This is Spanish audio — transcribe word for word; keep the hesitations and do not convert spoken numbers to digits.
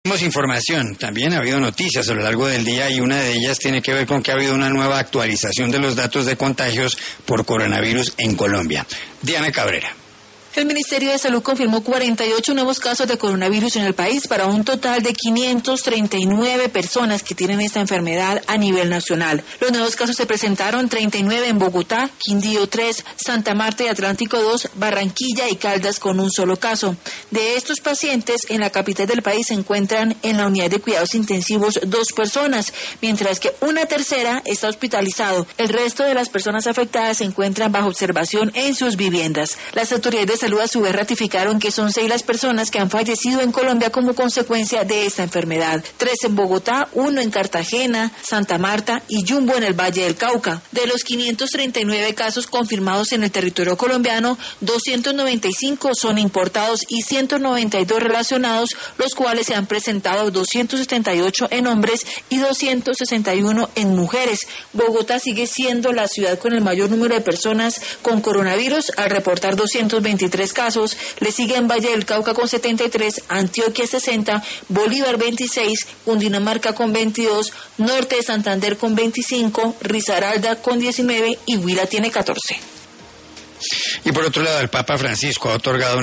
Tenemos información, también ha habido noticias a lo largo del día y una de ellas tiene que ver con que ha habido una nueva actualización de los datos de contagios por coronavirus en Colombia. Diana Cabrera. El Ministerio de Salud confirmó cuarenta y ocho nuevos casos de coronavirus en el país para un total de quinientas treinta y nueve personas que tienen esta enfermedad a nivel nacional. Los nuevos casos se presentaron treinta y nueve en Bogotá, Quindío tres, Santa Marta y Atlántico dos, Barranquilla y Caldas con un solo caso. De estos pacientes, en la capital del país se encuentran en la unidad de cuidados intensivos dos personas, mientras que una tercera está hospitalizado. El resto de las personas afectadas se encuentran bajo observación en sus viviendas. Las autoridades de salud a su vez ratificaron que son seis las personas que han fallecido en Colombia como consecuencia de esta enfermedad. Tres en Bogotá, uno en Cartagena, Santa Marta y Jumbo en el Valle del Cauca. De los quinientos treinta y nueve casos confirmados en el territorio colombiano, doscientos noventa y cinco son importados y ciento noventa y dos relacionados, los cuales se han presentado doscientos setenta y ocho en hombres y doscientos sesenta y uno en mujeres. Bogotá sigue siendo la ciudad con el mayor número de personas con coronavirus al reportar doscientos veintitrés casos, le siguen Valle del Cauca con setenta y tres, Antioquia sesenta, Bolívar veintiséis, Cundinamarca con veintidós, Norte de Santander con veinticinco, Risaralda con diecinueve y Huila tiene catorce. Y por otro lado, el Papa Francisco ha otorgado